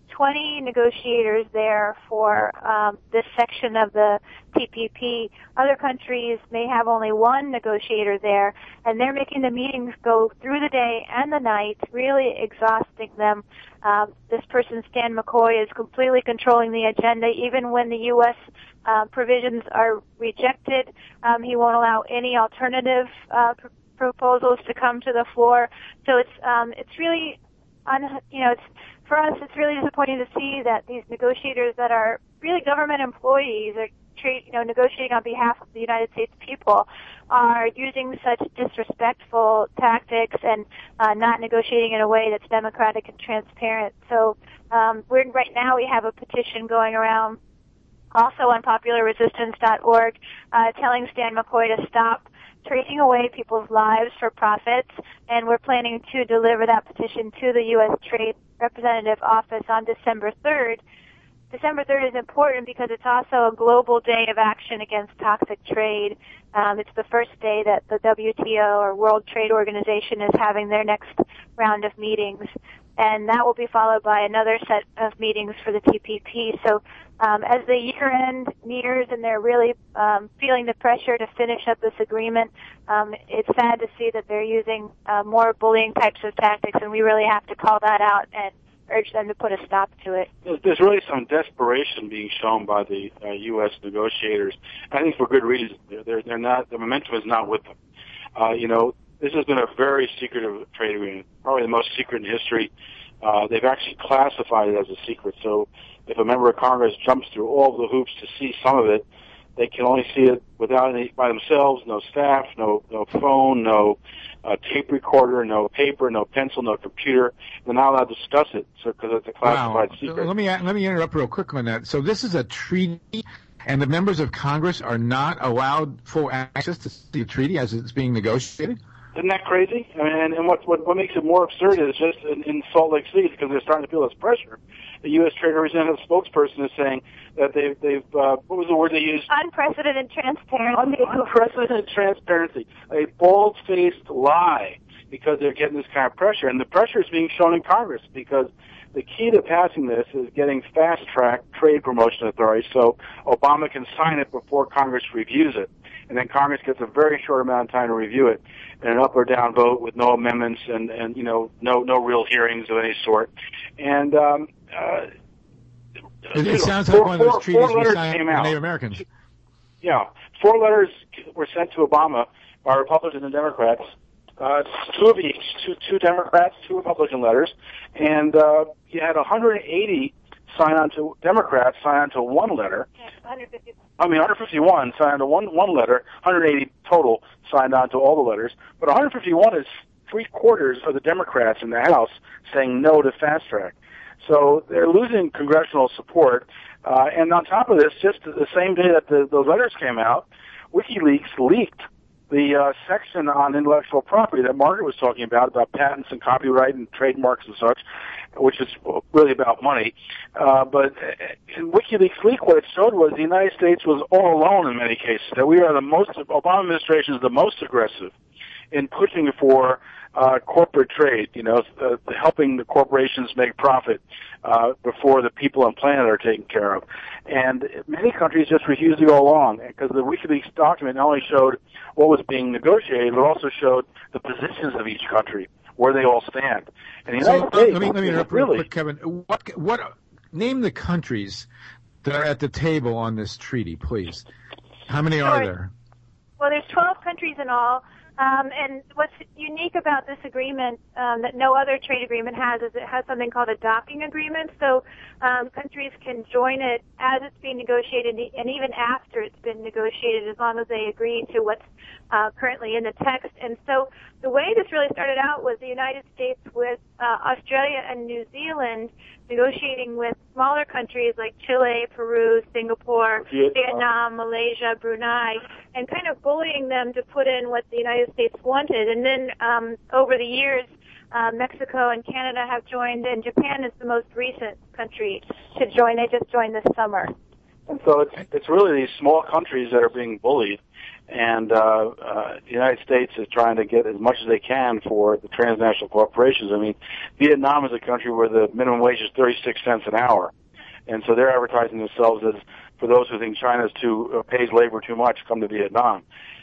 20 negotiators there for this section of the TPP. Other countries may have only one negotiator there, and they're making the meetings go through the day and the night, really exhausting them. This person, Stan McCoy, is completely controlling the agenda. Even when the U.S. Provisions are rejected, he won't allow any alternative proposals to come to the floor. So it's really, it's for us, it's really disappointing to see that these negotiators that are really government employees are negotiating on behalf of the United States people are using such disrespectful tactics and not negotiating in a way that's democratic and transparent. So right now we have a petition going around also on popularresistance.org telling Stan McCoy to stop trading away people's lives for profits, and we're planning to deliver that petition to the U.S. Trade Representative Office on December 3rd. December 3rd is important because it's also a global day of action against toxic trade. It's the first day that the WTO, or World Trade Organization, is having their next round of meetings. And that will be followed by another set of meetings for the TPP. So as the year end nears and they're really feeling the pressure to finish up this agreement, it's sad to see that they're using more bullying types of tactics, and we really have to call that out and urge them to put a stop to it. There's really some desperation being shown by the U.S. negotiators. I think for good reason. They're not. The momentum is not with them. This has been a very secretive trade agreement, probably the most secret in history. They've actually classified it as a secret. So if a member of Congress jumps through all the hoops to see some of it, they can only see it by themselves. No staff, no phone, no tape recorder, no paper, no pencil, no computer. They're not allowed to discuss it, because it's a classified secret. Let me interrupt real quick on that. So this is a treaty, and the members of Congress are not allowed full access to the treaty as it's being negotiated? Isn't that crazy? I mean, and what makes it more absurd is just in Salt Lake City, because they're starting to feel this pressure. The U.S. Trade Representative spokesperson is saying that they've what was the word they used? Unprecedented transparency. Unprecedented transparency. A bald-faced lie, because they're getting this kind of pressure. And the pressure is being shown in Congress, because the key to passing this is getting fast-track trade promotion authority so Obama can sign it before Congress reviews it. And then Congress gets a very short amount of time to review it in an up or down vote with no amendments and no real hearings of any sort. And it sounds like one of those treaties we signed with Native Americans. Yeah. 4 letters were sent to Obama by Republicans and Democrats. 2 of each, two Democrats, 2 Republican letters. And you had 180 Democrats sign on to 1 letter. 151 signed on to one letter, 180 total signed on to all the letters. But 151 is 3/4 of the Democrats in the House saying no to fast track. So they're losing congressional support. And on top of this, just the same day that those letters came out, WikiLeaks leaked the section on intellectual property that Margaret was talking about patents and copyright and trademarks and such, which is really about money. But in WikiLeaks leak, what it showed was the United States was all alone in many cases, that we are Obama administration is the most aggressive in pushing for corporate trade, helping the corporations make profit before the people on the planet are taken care of. And many countries just refuse to go along, because the WikiLeaks document not only showed what was being negotiated, but also showed the positions of each country, where they all stand. And the United States, let me interrupt real quick, Kevin. What name the countries that are at the table on this treaty, please? How many are there? Well, there's 12 countries in all. And what's unique about this agreement that no other trade agreement has is it has something called a docking agreement. So countries can join it as it's being negotiated and even after it's been negotiated, as long as they agree to what's currently in the text. And so the way this really started out was the United States with Australia and New Zealand negotiating with smaller countries like Chile, Peru, Singapore, Vietnam, Malaysia, Brunei, and kind of bullying them to put in what the United States wanted. And then over the years, Mexico and Canada have joined, and Japan is the most recent country to join. They just joined this summer. And so it's really these small countries that are being bullied, and the United States is trying to get as much as they can for the transnational corporations. I mean, Vietnam is a country where the minimum wage is 36 cents an hour, and so they're advertising themselves as, for those who think China's pays labor too much, come to Vietnam.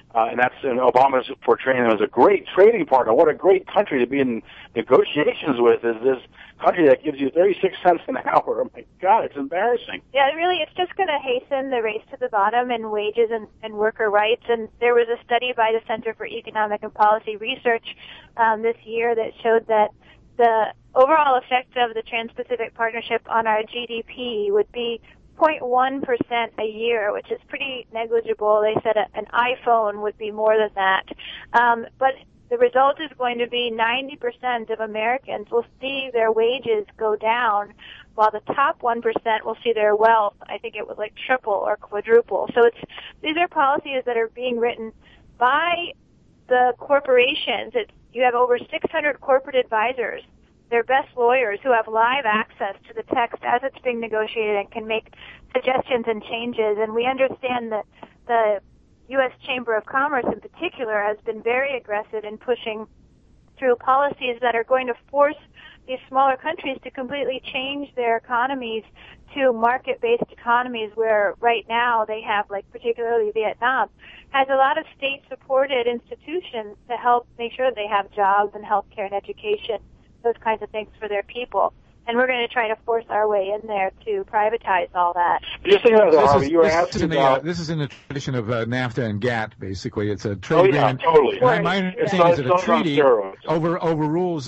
and Obama's portraying them as a great trading partner. What a great country to be in negotiations with is this country that gives you 36 cents an hour. Oh my God, it's embarrassing. Yeah, really, it's just going to hasten the race to the bottom in wages and worker rights. And there was a study by the Center for Economic and Policy Research this year that showed that the overall effect of the Trans-Pacific Partnership on our GDP would be 0.1% a year, which is pretty negligible. They said an iPhone would be more than that. But the result is going to be 90% of Americans will see their wages go down, while the top 1% will see their wealth, I think it was like triple or quadruple. So these are policies that are being written by the corporations. You have over 600 corporate advisors. They're best lawyers who have live access to the text as it's being negotiated and can make suggestions and changes. And we understand that the U.S. Chamber of Commerce in particular has been very aggressive in pushing through policies that are going to force these smaller countries to completely change their economies to market-based economies, where right now they have, like particularly Vietnam, has a lot of state-supported institutions to help make sure they have jobs and health care and education, those kinds of things for their people. And we're going to try to force our way in there to privatize all that. Just think about that, Harvey. You were asking about... This is in the tradition of NAFTA and GATT, basically. It's a trade agreement. Totally. My understanding is that a treaty overrules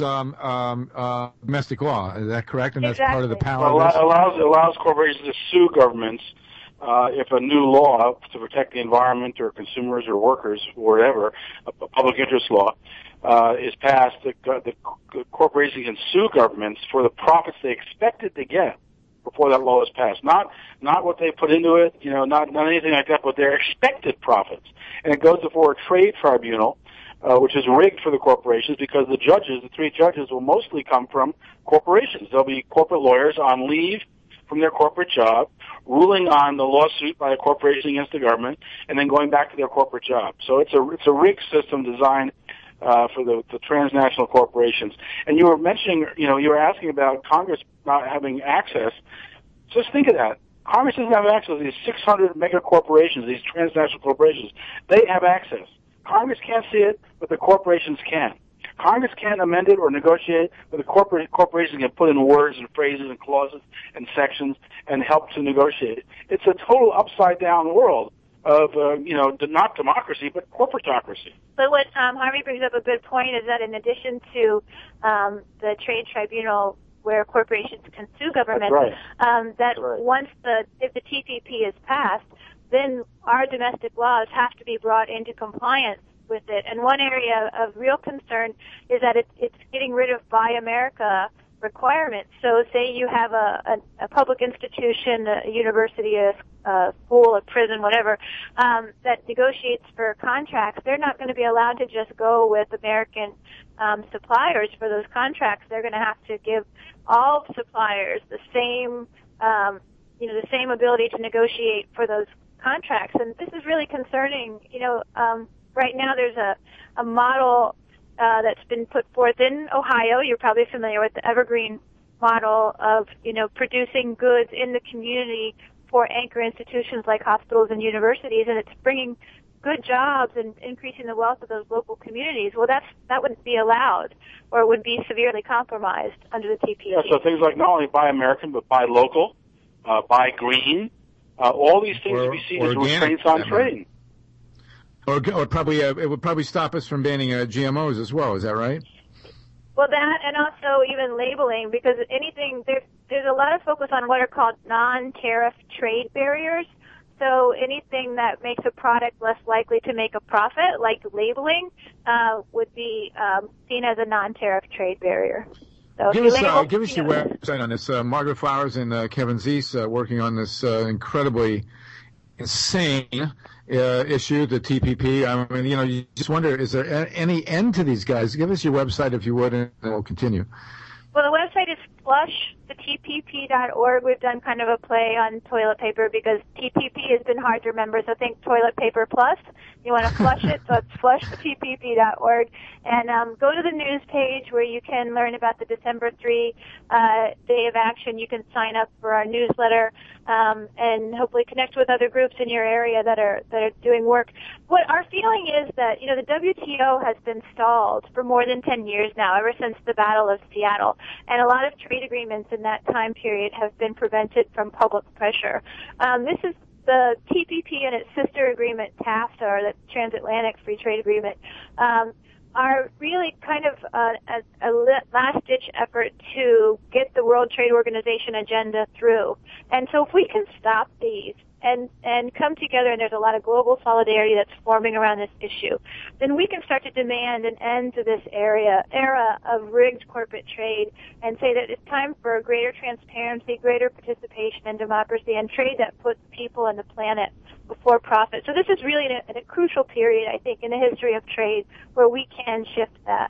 domestic law. Is that correct? And that's part of the power. Well, allows corporations to sue governments if a new law to protect the environment or consumers or workers or whatever, a public interest law, is passed. The corporation can sue governments for the profits they expected to get before that law is passed. Not what they put into it, not anything like that, but their expected profits. And it goes before a trade tribunal, which is rigged for the corporations because the three judges will mostly come from corporations. They'll be corporate lawyers on leave from their corporate job, ruling on the lawsuit by a corporation against the government, and then going back to their corporate job. So it's a rigged system designed for the transnational corporations. And you were mentioning, you were asking about Congress not having access. Just think of that. Congress doesn't have access to these 600 mega corporations, these transnational corporations. They have access. Congress can't see it, but the corporations can. Congress can't amend it or negotiate, but the corporation can put in words and phrases and clauses and sections and help to negotiate it. It's a total upside-down world of, not democracy, but corporatocracy. But what Harvey brings up a good point is that in addition to the trade tribunal where corporations can sue governments, once if the TPP is passed, then our domestic laws have to be brought into compliance with it. And one area of real concern is that it's getting rid of Buy America requirements. So say you have a public institution, a university, a school, a prison, whatever, that negotiates for contracts. They're not going to be allowed to just go with American suppliers for those contracts. They're going to have to give all suppliers the same, the same ability to negotiate for those contracts. And this is really concerning. Right now there's a model that's been put forth in Ohio. You're probably familiar with the Evergreen model of, producing goods in the community for anchor institutions like hospitals and universities, and it's bringing good jobs and increasing the wealth of those local communities. Well, that wouldn't be allowed, or it would be severely compromised under the TPP. Yeah, so things like not only Buy American, but Buy Local, Buy Green, all these things would be seen as restraints on trading. Or probably it would probably stop us from banning GMOs as well. Is that right? Well, that, and also even labeling, because there's a lot of focus on what are called non-tariff trade barriers. So anything that makes a product less likely to make a profit, like labeling, would be seen as a non-tariff trade barrier. So give us your website on this. Margaret Flowers and Kevin Zeese working on this incredibly insane issue, the TPP. I mean, you just wonder, is there any end to these guys? Give us your website if you would, and we'll continue. Well, the website is the TPP.org. We've done kind of a play on toilet paper because TPP has been hard to remember, so think Toilet Paper Plus. You want to flush it, so it's flushthetpp.org. And go to the news page where you can learn about the December 3 Day of Action. You can sign up for our newsletter and hopefully connect with other groups in your area that are doing work. What our feeling is that, the WTO has been stalled for more than 10 years now, ever since the Battle of Seattle. And a lot of trade agreements in that time period have been prevented from public pressure. This is the TPP and its sister agreement, TAFTA, or the Transatlantic Free Trade Agreement, are really kind of a last-ditch effort to get the World Trade Organization agenda through. And so if we can stop these and come together, and there's a lot of global solidarity that's forming around this issue, then we can start to demand an end to this era of rigged corporate trade and say that it's time for greater transparency, greater participation in democracy, and trade that puts people and the planet before profit. So this is really a crucial period, I think, in the history of trade where we can shift that.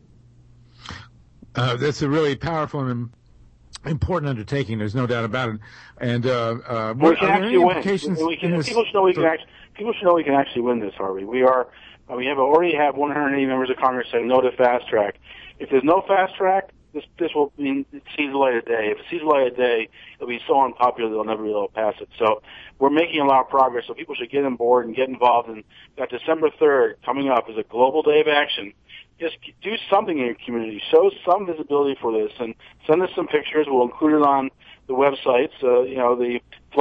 That's a really powerful and important undertaking. There's no doubt about it. And we can actually win. People should know we can actually win this, Harvey. Already have 180 members of Congress saying no to fast track. If there's no fast track, this will mean it sees the light of day. If it sees the light of day, it'll be so unpopular they'll never be able to pass it. So we're making a lot of progress. So people should get on board and get involved. And that December 3rd coming up is a global day of action. Just do something in your community. Show some visibility for this, and send us some pictures. We'll include it on the websites. The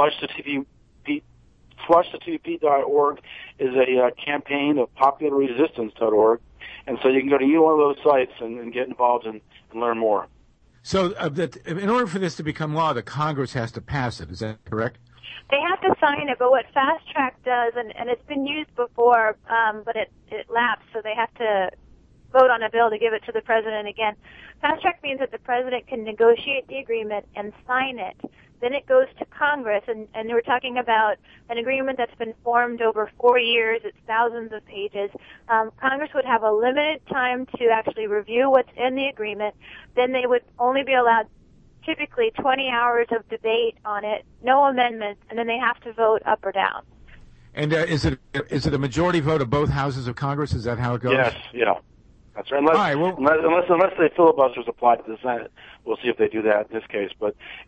flushthetp.org is a campaign of popularresistance.org, and so you can go to either one of those sites and get involved and learn more. So in order for this to become law, the Congress has to pass it. Is that correct? They have to sign it, but what Fast Track does, and it's been used before, but it lapsed, so they have to vote on a bill to give it to the president again. Fast track means that the president can negotiate the agreement and sign it. Then it goes to Congress, and we're talking about an agreement that's been formed over 4 years. It's thousands of pages. Congress would have a limited time to actually review what's in the agreement. Then they would only be allowed typically 20 hours of debate on it, no amendments, and then they have to vote up or down. And is it a majority vote of both houses of Congress? Is that how it goes? Yes, yeah. That's right. Unless they filibusters apply to the Senate, we'll see if they do that in this case. So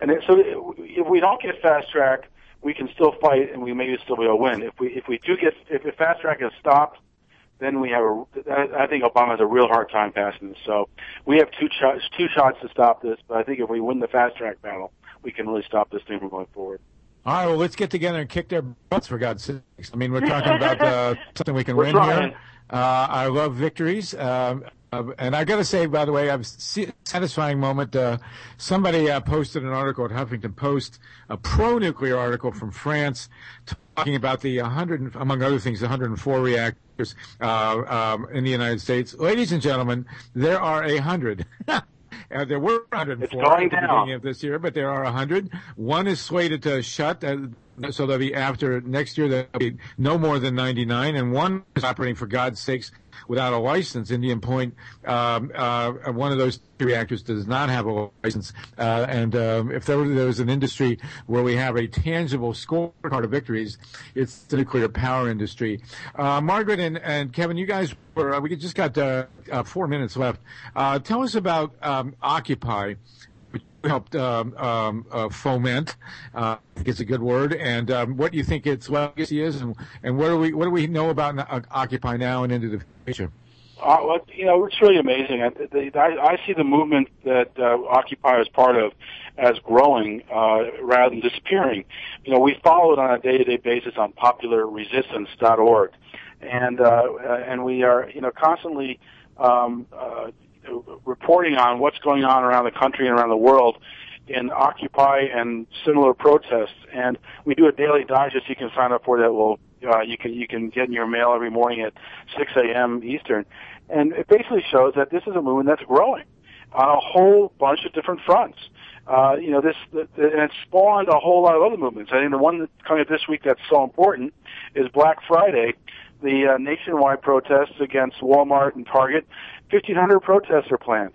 if we don't get fast track, we can still fight, and we maybe still be able to win. If fast track is stopped, then I think Obama has a real hard time passing this. So we have two shots to stop this. But I think if we win the fast track battle, we can really stop this thing from going forward. All right. Well, let's get together and kick their butts, for God's sakes. I mean, we're talking about something we can win here. I love victories. And I got to say, by the way, a satisfying moment. Somebody posted an article at Huffington Post, a pro-nuclear article from France, talking about the 100, among other things, 104 reactors in the United States. Ladies and gentlemen, there are 100. There were 104 at the beginning of this year, but there are 100. One is slated to shut, so there'll be after next year, there'll be no more than 99, and one is operating, for God's sakes, without a license. Indian Point, one of those reactors does not have a license. If there was an industry where we have a tangible scorecard of victories, it's the nuclear power industry. Margaret and Kevin, you guys we just got 4 minutes left. Tell us about Occupy, which helped foment. I think it's a good word. And what do you think its legacy is, and what do we know about Occupy now and into the future? It's really amazing. I see the movement that Occupy is part of as growing rather than disappearing. We follow it on a day-to-day basis on popularresistance.org, and we are constantly reporting on what's going on around the country and around the world in Occupy and similar protests. And we do a daily digest you can sign up for that will you can get in your mail every morning at 6 a.m. Eastern. And it basically shows that this is a movement that's growing on a whole bunch of different fronts. And it's spawned a whole lot of other movements. I think the one that's coming up this week that's so important is Black Friday, the nationwide protests against Walmart and Target. 1,500 protests are planned.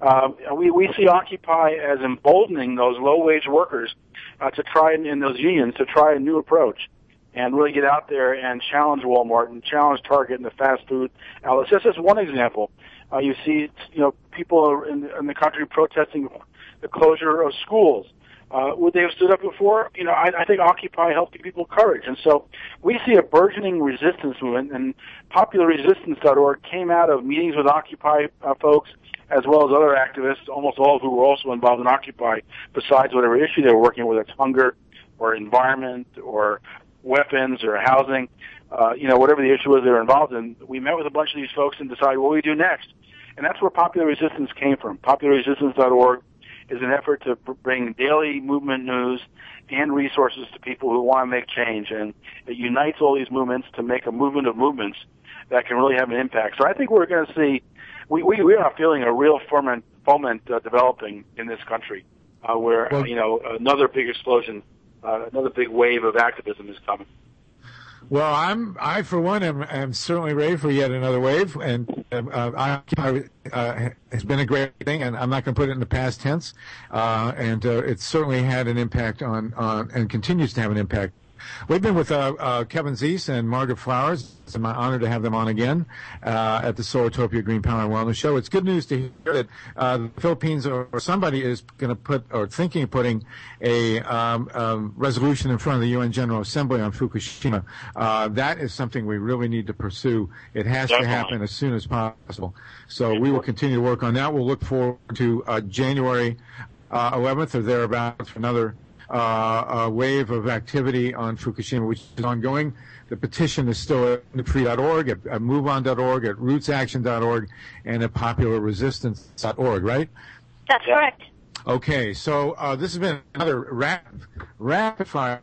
We see Occupy as emboldening those low-wage workers to try, in those unions, to try a new approach and really get out there and challenge Walmart and challenge Target and the fast food outlets. Just as one example, you see, people in the country protesting the closure of schools. Would they have stood up before? I think Occupy helped give people courage. And so we see a burgeoning resistance movement, and PopularResistance.org came out of meetings with Occupy folks as well as other activists, almost all who were also involved in Occupy, besides whatever issue they were working with, whether it's hunger or environment or weapons or housing, whatever the issue was they were involved in. We met with a bunch of these folks and decided what we do next. And that's where Popular Resistance came from. PopularResistance.org is an effort to bring daily movement news and resources to people who want to make change, and it unites all these movements to make a movement of movements that can really have an impact. So I think we're going to see, we are feeling a real foment developing in this country, where another big explosion, another big wave of activism is coming. Well, I for one am certainly ready for yet another wave, and Occupy has been a great thing, and I'm not going to put it in the past tense, and it's certainly had an impact on and continues to have an impact. We've been with Kevin Zeese and Margaret Flowers. It's my honor to have them on again at the Solartopia Green Power and Wellness Show. It's good news to hear that the Philippines or somebody is going to put or thinking of putting a resolution in front of the UN General Assembly on Fukushima. That is something we really need to pursue. It has to happen as soon as possible. So we will continue to work on that. We'll look forward to January 11th or thereabouts for another a wave of activity on Fukushima, which is ongoing. The petition is still at free.org, at moveon.org, at rootsaction.org, and at popularresistance.org, right? That's correct. Okay, so this has been another rapid-fire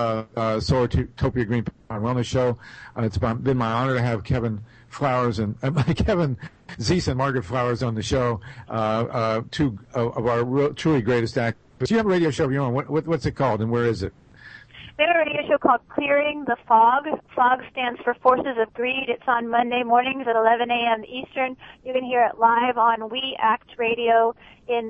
Solartopia Green Power and Wellness Show. It's been my honor to have Kevin Flowers and Kevin Zeese and Margaret Flowers on the show, two of our truly greatest actors. But you have a radio show of your own. What's it called, and where is it? We have a radio show called Clearing the Fog. FOG stands for Forces of Greed. It's on Monday mornings at 11 a.m. Eastern. You can hear it live on We Act Radio in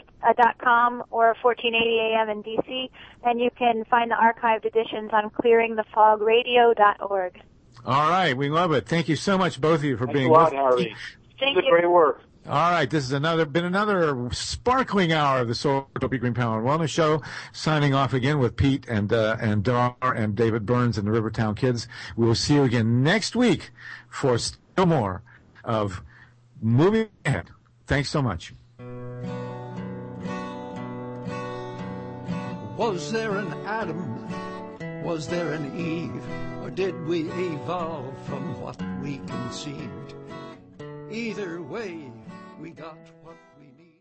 .com or 1480 a.m. in D.C. And you can find the archived editions on clearingthefogradio.org. All right, we love it. Thank you so much, both of you, for being with us. Thanks a lot, Harvey. Thank you. Great work. All right, this has been another sparkling hour of the Solartopia Green Power and Wellness Show. Signing off again with Pete and Dar and David Burns and the Rivertown Kids. We will see you again next week for still more of Moving Ahead. Thanks so much. Was there an Adam? Was there an Eve? Or did we evolve from what we conceived? Either way, we got what